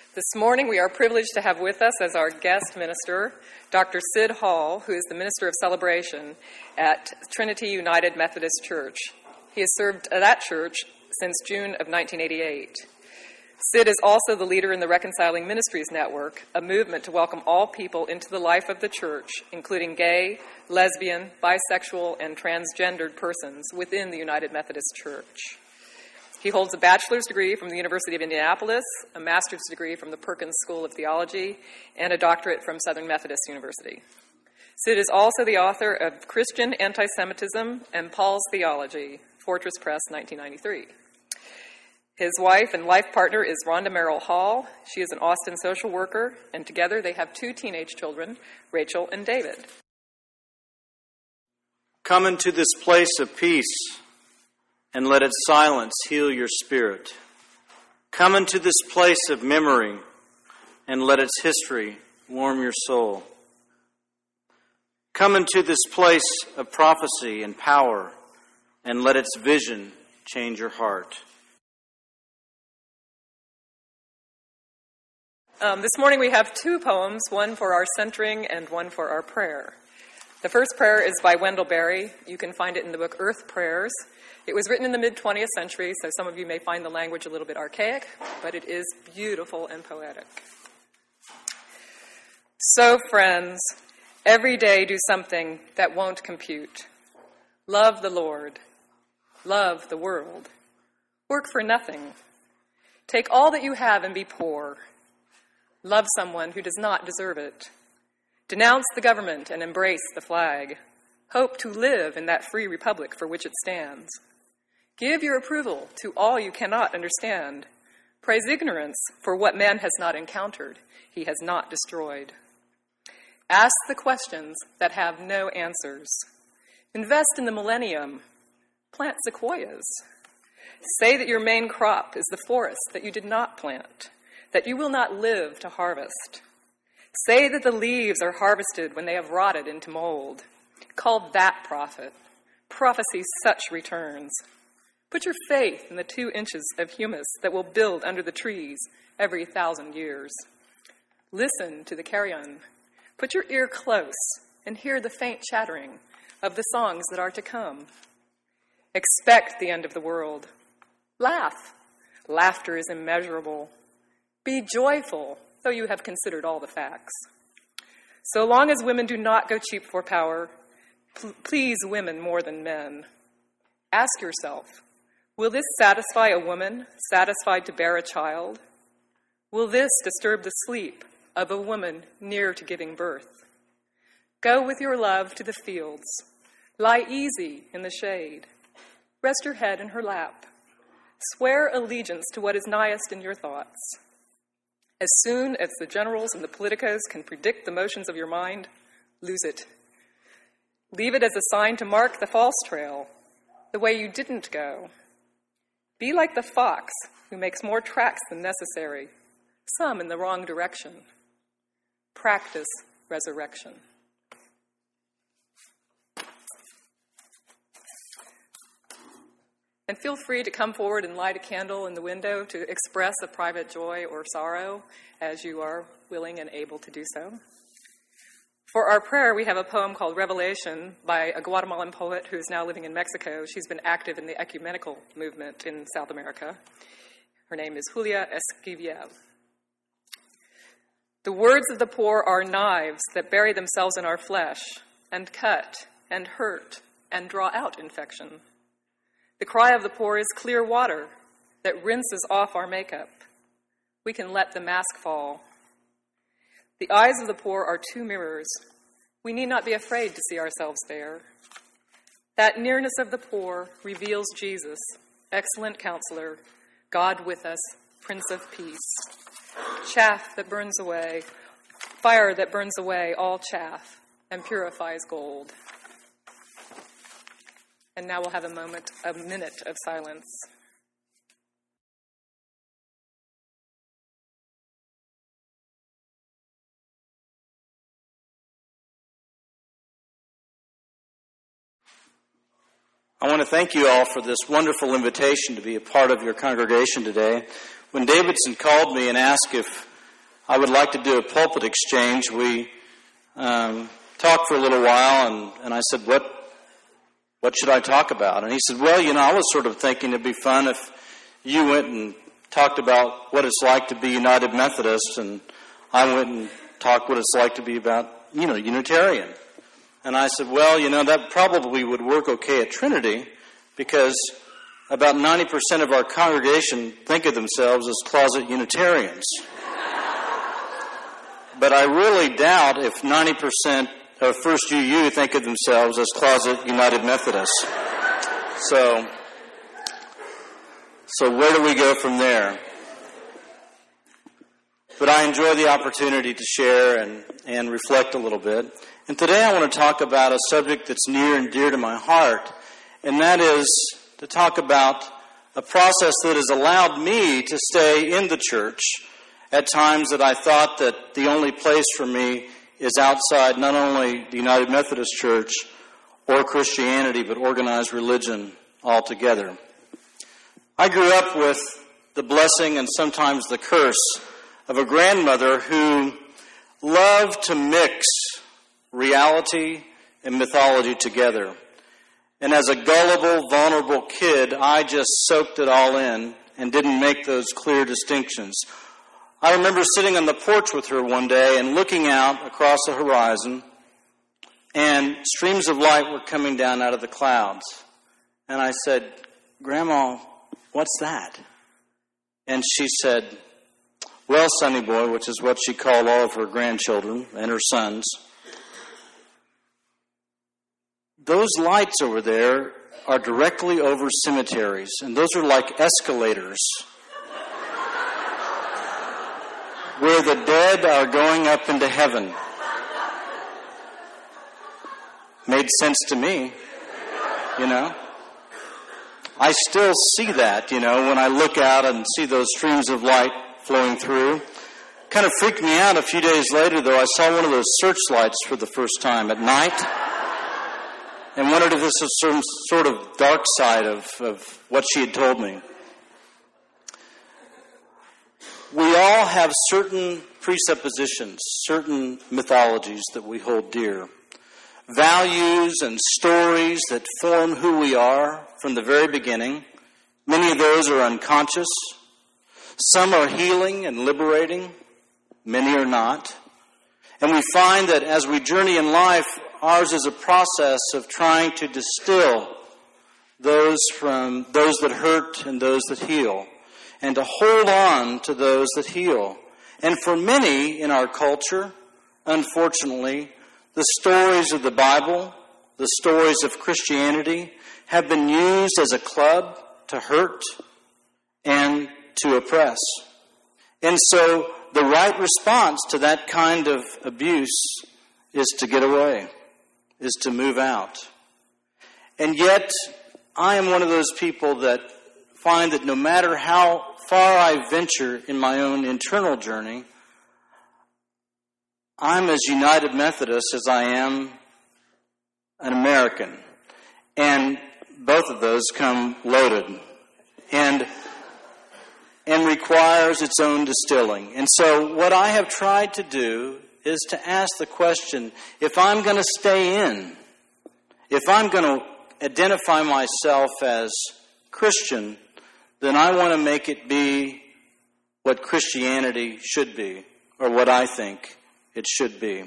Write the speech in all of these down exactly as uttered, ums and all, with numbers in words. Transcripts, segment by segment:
This morning we are privileged to have with us as our guest minister, Doctor Sid Hall, who is the Minister of Celebration at Trinity United Methodist Church. He has served at that church since June of nineteen eighty-eight. Sid is also the leader in the Reconciling Ministries Network, a movement to welcome all people into the life of the church, including gay, lesbian, bisexual, and transgendered persons within the United Methodist Church. He holds a bachelor's degree from the University of Indianapolis, a master's degree from the Perkins School of Theology, and a doctorate from Southern Methodist University. Sid is also the author of Christian Anti-Semitism and Paul's Theology, Fortress Press, nineteen ninety-three. His wife and life partner is Rhonda Merrill Hall. She is an Austin social worker, and together they have two teenage children, Rachel and David. Come into this place of peace, and let its silence heal your spirit. Come into this place of memory, and let its history warm your soul. Come into this place of prophecy and power, and let its vision change your heart. Um, this morning we have two poems, one for our centering and one for our prayer. The first prayer is by Wendell Berry. You can find it in the book Earth Prayers. It was written in the mid-twentieth century, so some of you may find the language a little bit archaic, but it is beautiful and poetic. So, friends, every day do something that won't compute. Love the Lord. Love the world. Work for nothing. Take all that you have and be poor. Love someone who does not deserve it. Denounce the government and embrace the flag. Hope to live in that free republic for which it stands. Give your approval to all you cannot understand. Praise ignorance for what man has not encountered, he has not destroyed. Ask the questions that have no answers. Invest in the millennium. Plant sequoias. Say that your main crop is the forest that you did not plant, that you will not live to harvest. Say that the leaves are harvested when they have rotted into mold. Call that prophet. Prophecy such returns. Put your faith in the two inches of humus that will build under the trees every thousand years. Listen to the carrion. Put your ear close and hear the faint chattering of the songs that are to come. Expect the end of the world. Laugh. Laughter is immeasurable. Be joyful, though you have considered all the facts. So long as women do not go cheap for power, pl- please women more than men. Ask yourself, will this satisfy a woman satisfied to bear a child? Will this disturb the sleep of a woman near to giving birth? Go with your love to the fields. Lie easy in the shade. Rest your head in her lap. Swear allegiance to what is nighest in your thoughts. As soon as the generals and the politicos can predict the motions of your mind, lose it. Leave it as a sign to mark the false trail, the way you didn't go. Be like the fox who makes more tracks than necessary, some in the wrong direction. Practice resurrection. And feel free to come forward and light a candle in the window to express a private joy or sorrow as you are willing and able to do so. For our prayer, we have a poem called Revelation by a Guatemalan poet who is now living in Mexico. She's been active in the ecumenical movement in South America. Her name is Julia Esquivel. The words of the poor are knives that bury themselves in our flesh and cut and hurt and draw out infection. The cry of the poor is clear water that rinses off our makeup. We can let the mask fall. The eyes of the poor are two mirrors. We need not be afraid to see ourselves there. That nearness of the poor reveals Jesus, excellent counselor, God with us, Prince of Peace. Chaff that burns away, fire that burns away all chaff and purifies gold. And now we'll have a moment, a minute of silence. I want to thank you all for this wonderful invitation to be a part of your congregation today. When Davidson called me and asked if I would like to do a pulpit exchange. We um, talked for a little while, and, and I said, what what should I talk about? And he said, well, you know, I was sort of thinking it'd be fun if you went and talked about what it's like to be United Methodist, and I went and talked what it's like to be about, you know, Unitarian. And I said, well, you know, that probably would work okay at Trinity, because about ninety percent of our congregation think of themselves as closet Unitarians. But I really doubt if ninety percent of First U U think of themselves as closet United Methodists. So, so where do we go from there? But I enjoy the opportunity to share and, and reflect a little bit. And today I want to talk about a subject that's near and dear to my heart, and that is to talk about a process that has allowed me to stay in the church at times that I thought that the only place for me is outside not only the United Methodist Church or Christianity, but organized religion altogether. I grew up with the blessing and sometimes the curse of a grandmother who loved to mix reality and mythology together. And as a gullible, vulnerable kid, I just soaked it all in and didn't make those clear distinctions. I remember sitting on the porch with her one day and looking out across the horizon, and streams of light were coming down out of the clouds. And I said, Grandma, what's that? And she said, well, Sonny boy, which is what she called all of her grandchildren and her sons, those lights over there are directly over cemeteries, and those are like escalators where the dead are going up into heaven. Made sense to me, you know. I still see that, you know, when I look out and see those streams of light flowing through. Kind of freaked me out a few days later, though. I saw one of those searchlights for the first time at night, and wondered if this was some sort of dark side of, of what she had told me. We all have certain presuppositions, certain mythologies that we hold dear, values and stories that form who we are from the very beginning. Many of those are unconscious. Some are healing and liberating. Many are not. And we find that as we journey in life, ours is a process of trying to distill those from those that hurt and those that heal, and to hold on to those that heal. And for many in our culture, unfortunately, the stories of the Bible, the stories of Christianity, have been used as a club to hurt and to oppress. And so the right response to that kind of abuse is to get away, is to move out. And yet, I am one of those people that find that no matter how far I venture in my own internal journey, I'm as United Methodist as I am an American. And both of those come loaded and and requires its own distilling. And so what I have tried to do is to ask the question, if I'm going to stay in, if I'm going to identify myself as Christian, then I want to make it be what Christianity should be, or what I think it should be.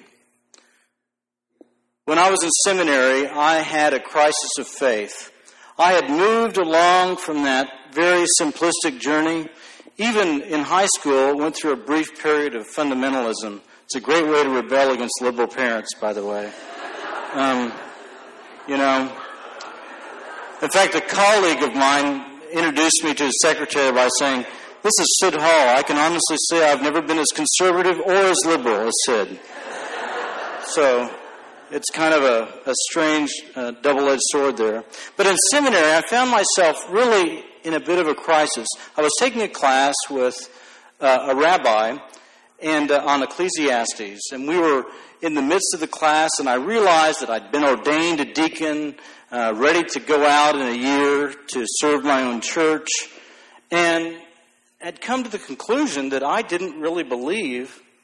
When I was in seminary, I had a crisis of faith. I had moved along from that very simplistic journey. Even in high school, went through a brief period of fundamentalism. It's a great way to rebel against liberal parents, by the way. Um, you know, in fact, a colleague of mine introduced me to his secretary by saying, "This is Sid Hall. I can honestly say I've never been as conservative or as liberal as Sid." So it's kind of a, a strange uh, double-edged sword there. But in seminary, I found myself really in a bit of a crisis. I was taking a class with uh, a rabbi and uh, on Ecclesiastes, and we were in the midst of the class, and I realized that I'd been ordained a deacon, uh, ready to go out in a year to serve my own church, and had come to the conclusion that I didn't really believe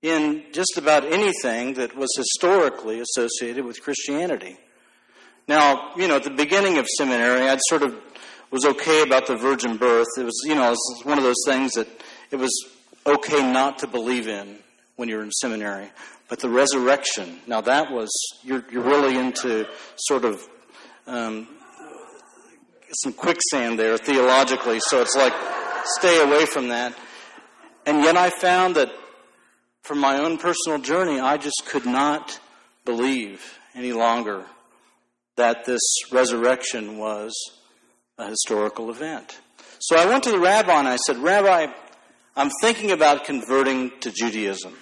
in just about anything that was historically associated with Christianity. Now, you know, at the beginning of seminary, I'd sort of was okay about the virgin birth. It was, you know, it was one of those things that it was okay not to believe in when you're in seminary. But the resurrection, now that was, you're, you're really into sort of um, some quicksand there theologically, so it's like, stay away from that. And yet I found that from my own personal journey, I just could not believe any longer that this resurrection was a historical event. So I went to the rabbi and I said, Rabbi, I'm thinking about converting to Judaism.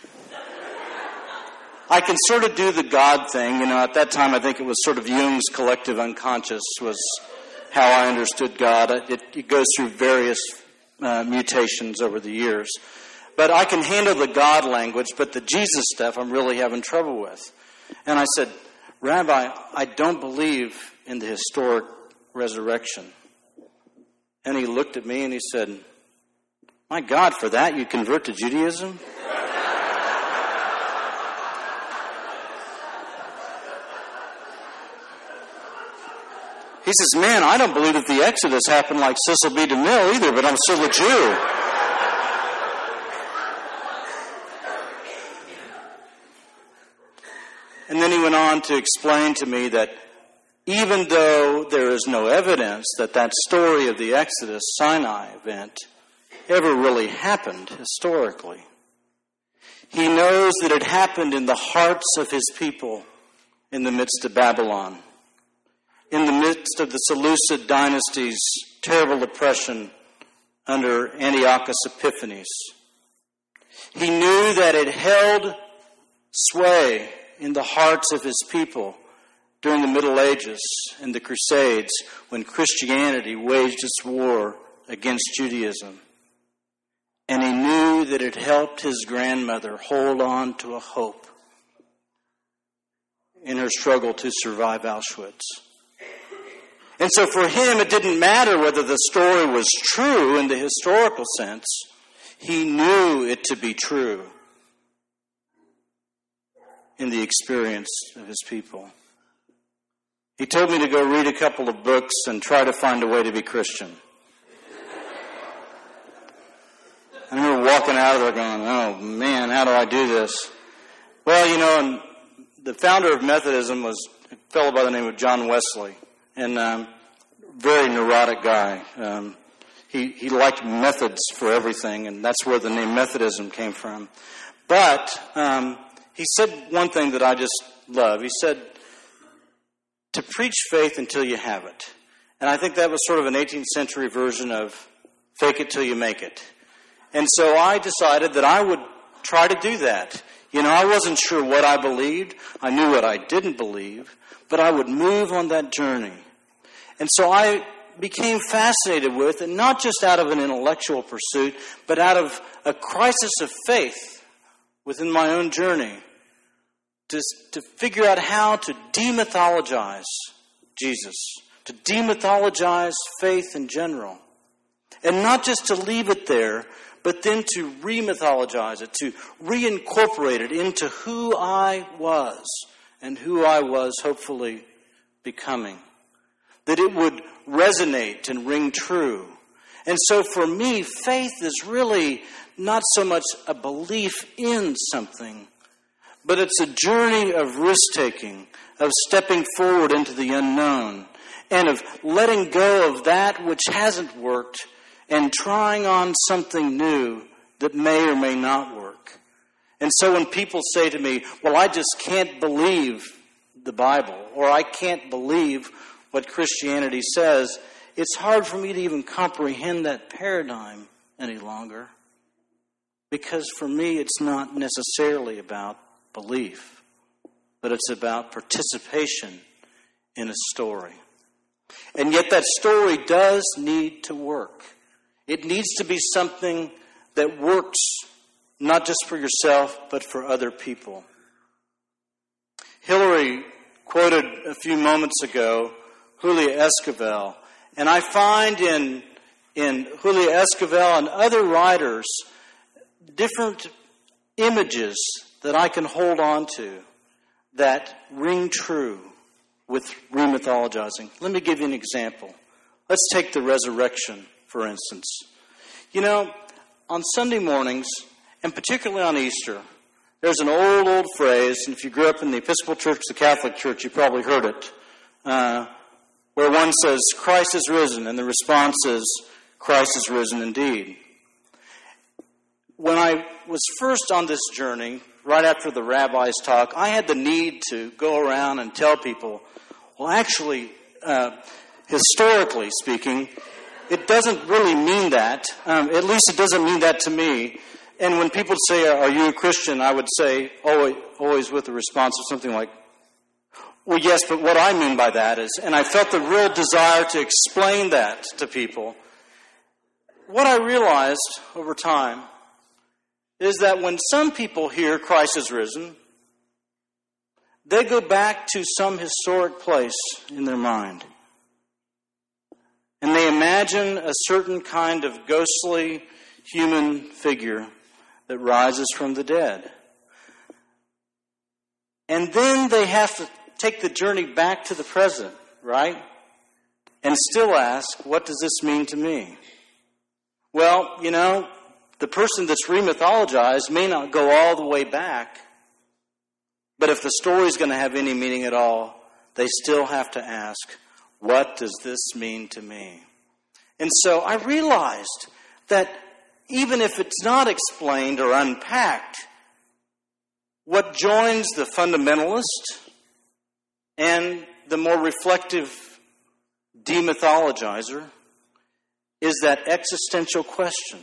I can sort of do the God thing. You know, at that time I think it was sort of Jung's collective unconscious was how I understood God. It, it goes through various uh, mutations over the years. But I can handle the God language, but the Jesus stuff I'm really having trouble with. And I said, Rabbi, I don't believe in the historic resurrection. And he looked at me and he said, my God, for that you convert to Judaism? He says, man, I don't believe that the Exodus happened like Cecil B. DeMille either, but I'm still a Jew. And then he went on to explain to me that even though there is no evidence that that story of the Exodus Sinai event ever really happened historically, he knows that it happened in the hearts of his people in the midst of Babylon, in the midst of the Seleucid dynasty's terrible oppression under Antiochus Epiphanes. He knew that it held sway in the hearts of his people during the Middle Ages and the Crusades when Christianity waged its war against Judaism. And he knew that it helped his grandmother hold on to a hope in her struggle to survive Auschwitz. And so for him, it didn't matter whether the story was true in the historical sense. He knew it to be true in the experience of his people. He told me to go read a couple of books and try to find a way to be Christian. I remember walking out of there going, oh man, how do I do this? Well, you know, and the founder of Methodism was a fellow by the name of John Wesley, and um, very neurotic guy. Um, he, he liked methods for everything, and that's where the name Methodism came from. But um, he said one thing that I just love. He said, to preach faith until you have it. And I think that was sort of an eighteenth century version of fake it till you make it. And so I decided that I would try to do that. You know, I wasn't sure what I believed. I knew what I didn't believe. But I would move on that journey. And so I became fascinated with, and not just out of an intellectual pursuit, but out of a crisis of faith within my own journey, to, to figure out how to demythologize Jesus, to demythologize faith in general. And not just to leave it there, but then to remythologize it, to reincorporate it into who I was and who I was hopefully becoming. That it would resonate and ring true. And so for me, faith is really not so much a belief in something, but it's a journey of risk-taking, of stepping forward into the unknown, and of letting go of that which hasn't worked and trying on something new that may or may not work. And so when people say to me, well, I just can't believe the Bible, or I can't believe what Christianity says, it's hard for me to even comprehend that paradigm any longer. Because for me, it's not necessarily about belief, but it's about participation in a story. And yet that story does need to work. It needs to be something that works not just for yourself, but for other people. Hillary quoted a few moments ago Julia Esquivel, and I find in, in Julia Esquivel and other writers different images that I can hold on to that ring true with remythologizing. Let me give you an example. Let's take the resurrection, for instance. You know, on Sunday mornings, and particularly on Easter, there's an old, old phrase, and if you grew up in the Episcopal Church, the Catholic Church, you probably heard it, uh, where one says, Christ is risen, and the response is, Christ is risen indeed. When I was first on this journey, right after the rabbi's talk, I had the need to go around and tell people, well, actually, uh, historically speaking, it doesn't really mean that. Um, at least it doesn't mean that to me. And when people say, are you a Christian, I would say, always, always with a response of something like, well, yes, but what I mean by that is, and I felt the real desire to explain that to people. What I realized over time is that when some people hear Christ is risen, they go back to some historic place in their mind. And they imagine a certain kind of ghostly human figure that rises from the dead. And then they have to take the journey back to the present, right? And still ask, what does this mean to me? Well, you know, the person that's remythologized may not go all the way back, but if the story is going to have any meaning at all, they still have to ask, what does this mean to me? And so I realized that even if it's not explained or unpacked, what joins the fundamentalist and the more reflective demythologizer is that existential question.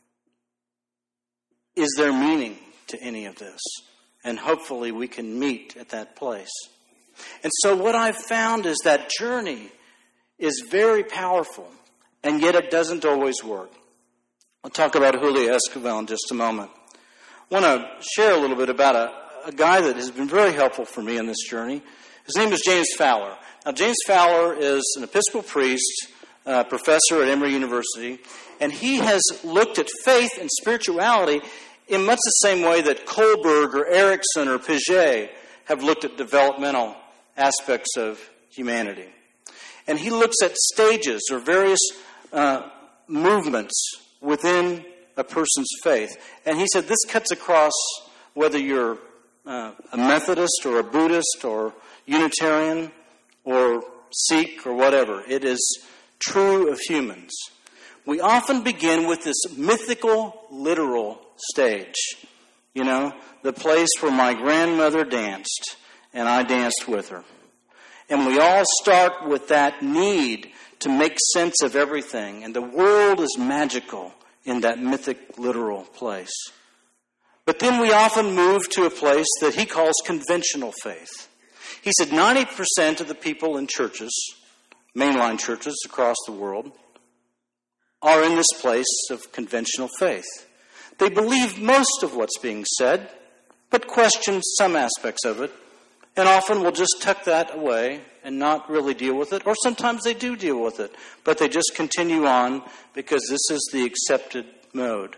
Is there meaning to any of this? And hopefully we can meet at that place. And so what I've found is that journey is very powerful, and yet it doesn't always work. I'll talk about Julio Esquivel in just a moment. I want to share a little bit about a, a guy that has been very helpful for me in this journey. His name is James Fowler. Now, James Fowler is an Episcopal priest, uh, professor at Emory University, and he has looked at faith and spirituality in much the same way that Kohlberg or Erickson or Piaget have looked at developmental aspects of humanity. And he looks at stages or various uh, movements within a person's faith. And he said this cuts across whether you're uh, a Methodist or a Buddhist or Unitarian or Sikh or whatever. It is true of humans. We often begin with this mythical, literal stage. You know, the place where my grandmother danced and I danced with her. And we all start with that need to make sense of everything. And the world is magical in that mythic, literal place. But then we often move to a place that he calls conventional faith. He said ninety percent of the people in churches, mainline churches across the world, are in this place of conventional faith. They believe most of what's being said, but question some aspects of it, and often will just tuck that away and not really deal with it, or sometimes they do deal with it, but they just continue on because this is the accepted mode.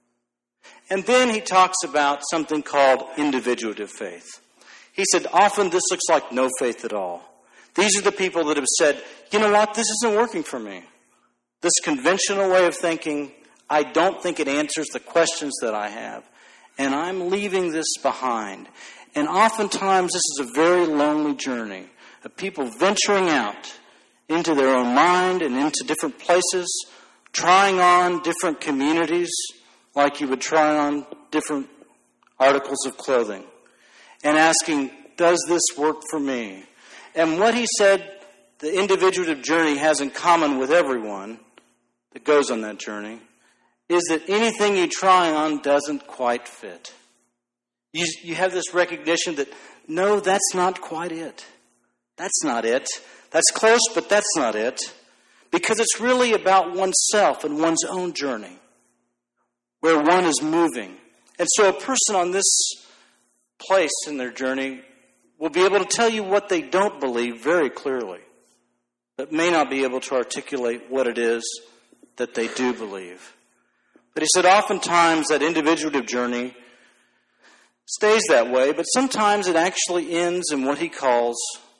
And then he talks about something called individuative faith. He said, often this looks like no faith at all. These are the people that have said, you know what, this isn't working for me. This conventional way of thinking, I don't think it answers the questions that I have. And I'm leaving this behind. And oftentimes this is a very lonely journey of people venturing out into their own mind and into different places, trying on different communities like you would try on different articles of clothing, and asking, does this work for me? And what he said the individuative journey has in common with everyone that goes on that journey is that anything you try on doesn't quite fit. You, you have this recognition that, no, that's not quite it. That's not it. That's close, but that's not it. Because it's really about oneself and one's own journey, where one is moving. And so a person on this place in their journey will be able to tell you what they don't believe very clearly, but may not be able to articulate what it is that they do believe. But he said oftentimes that individuative journey stays that way, but sometimes it actually ends in what he calls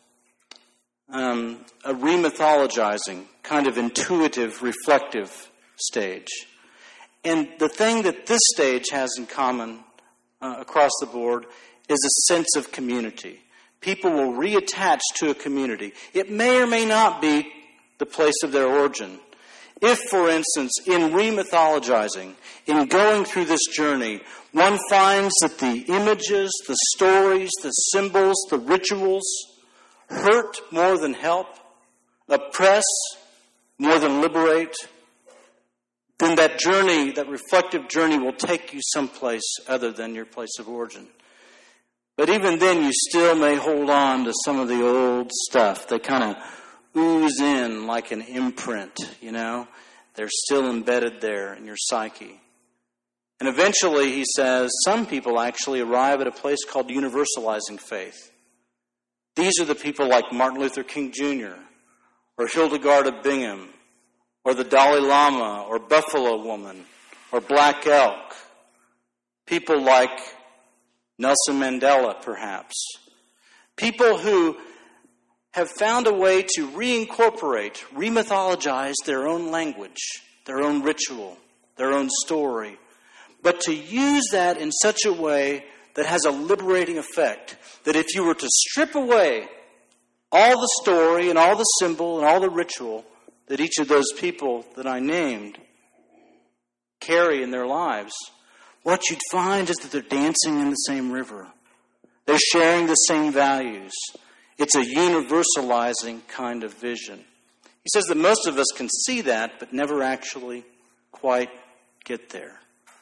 um, a remythologizing, kind of intuitive, reflective stage. And the thing that this stage has in common uh, across the board is a sense of community. People will reattach to a community. It may or may not be the place of their origin. If, for instance, in remythologizing, in going through this journey, one finds that the images, the stories, the symbols, the rituals hurt more than help, oppress more than liberate, then that journey, that reflective journey, will take you someplace other than your place of origin. But even then, you still may hold on to some of the old stuff. They kind of ooze in like an imprint, you know. They're still embedded there in your psyche. And eventually, he says, some people actually arrive at a place called universalizing faith. These are the people like Martin Luther King Junior or Hildegard of Bingen, or the Dalai Lama, or Buffalo Woman, or Black Elk. People like Nelson Mandela, perhaps. People who have found a way to reincorporate, remythologize their own language, their own ritual, their own story, but to use that in such a way that has a liberating effect, that if you were to strip away all the story and all the symbol and all the ritual that each of those people that I named carry in their lives, what you'd find is that they're dancing in the same river. They're sharing the same values. It's a universalizing kind of vision. He says that most of us can see that, but never actually quite get there.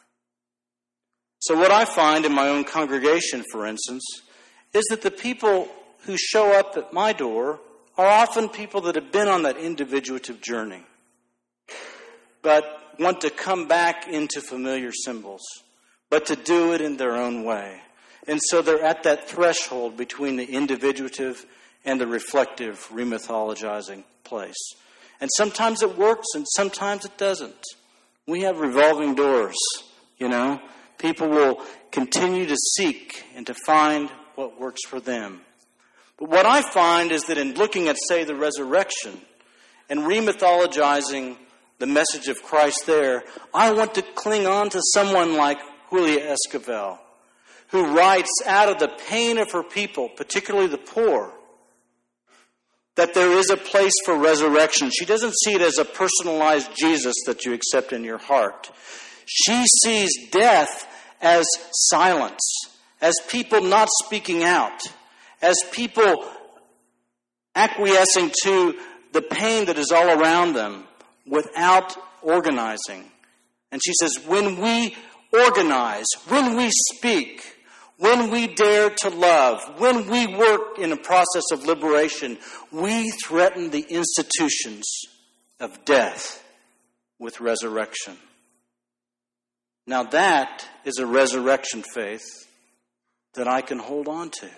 So what I find in my own congregation, for instance, is that the people who show up at my door are often people that have been on that individuative journey, but want to come back into familiar symbols, but to do it in their own way. And so they're at that threshold between the individuative and the reflective, remythologizing place. And sometimes it works and sometimes it doesn't. We have revolving doors, you know. People will continue to seek and to find what works for them. But what I find is that in looking at, say, the resurrection and remythologizing the message of Christ there, I want to cling on to someone like Julia Esquivel, who writes out of the pain of her people, particularly the poor, that there is a place for resurrection. She doesn't see it as a personalized Jesus that you accept in your heart. She sees death as silence, as people not speaking out, as people acquiescing to the pain that is all around them without organizing. And she says, when we organize, when we speak, when we dare to love, when we work in a process of liberation, we threaten the institutions of death with resurrection. Now that is a resurrection faith that I can hold on to.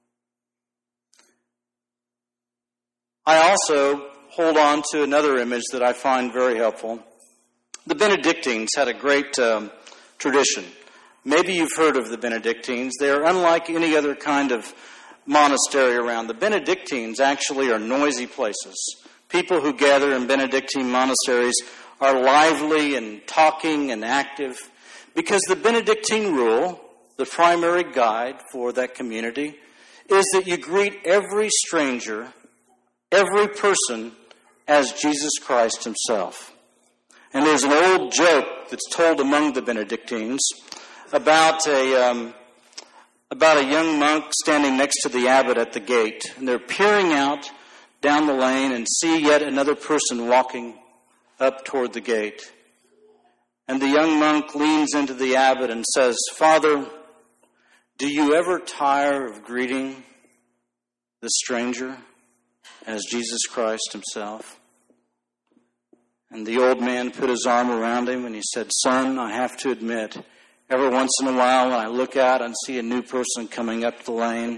I also hold on to another image that I find very helpful. The Benedictines had a great um, tradition. Maybe you've heard of the Benedictines. They're unlike any other kind of monastery around. The Benedictines actually are noisy places. People who gather in Benedictine monasteries are lively and talking and active, because the Benedictine rule, the primary guide for that community, is that you greet every stranger, every person, as Jesus Christ himself. And there's an old joke that's told among the Benedictines about a um, about a young monk standing next to the abbot at the gate. And they're peering out down the lane and see yet another person walking up toward the gate. And the young monk leans into the abbot and says, "Father, do you ever tire of greeting the stranger as Jesus Christ himself?" And the old man put his arm around him and he said, "Son, I have to admit, every once in a while when I look out and see a new person coming up the lane,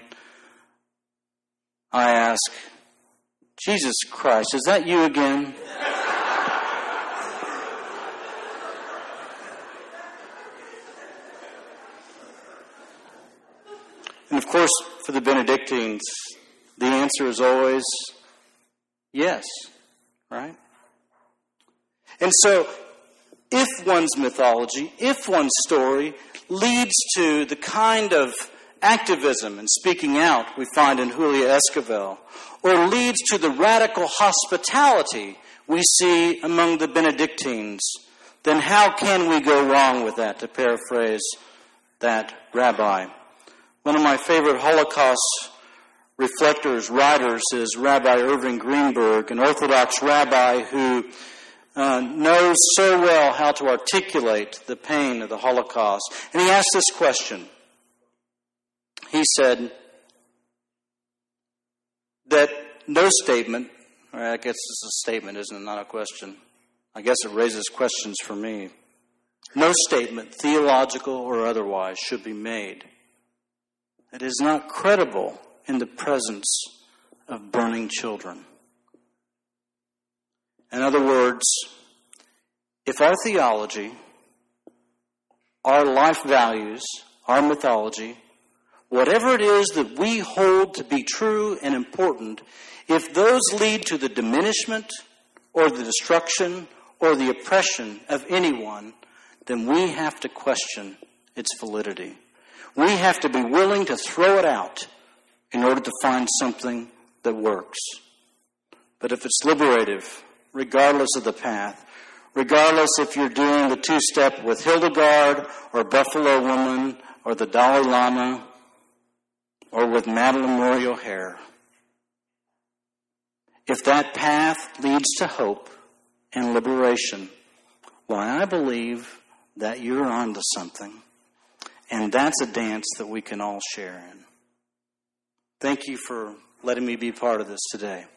I ask, Jesus Christ, is that you again?" And of course, for the Benedictines, the answer is always yes, right? And so, if one's mythology, if one's story leads to the kind of activism and speaking out we find in Julia Esquivel, or leads to the radical hospitality we see among the Benedictines, then how can we go wrong with that, to paraphrase that rabbi? One of my favorite Holocaust reflectors, writers, is Rabbi Irving Greenberg, an Orthodox rabbi who uh, knows so well how to articulate the pain of the Holocaust. And he asked this question. He said that no statement, or I guess it's a statement, isn't it, not a question. I guess it raises questions for me. No statement, theological or otherwise, should be made that is not credible in the presence of burning children. In other words, if our theology, our life values, our mythology, whatever it is that we hold to be true and important, if those lead to the diminishment or the destruction or the oppression of anyone, then we have to question its validity. We have to be willing to throw it out in order to find something that works. But if it's liberative, regardless of the path, regardless if you're doing the two-step with Hildegard or Buffalo Woman or the Dalai Lama or with Madalyn Murray O'Hair, if that path leads to hope and liberation, why, I believe that you're onto something. And that's a dance that we can all share in. Thank you for letting me be part of this today.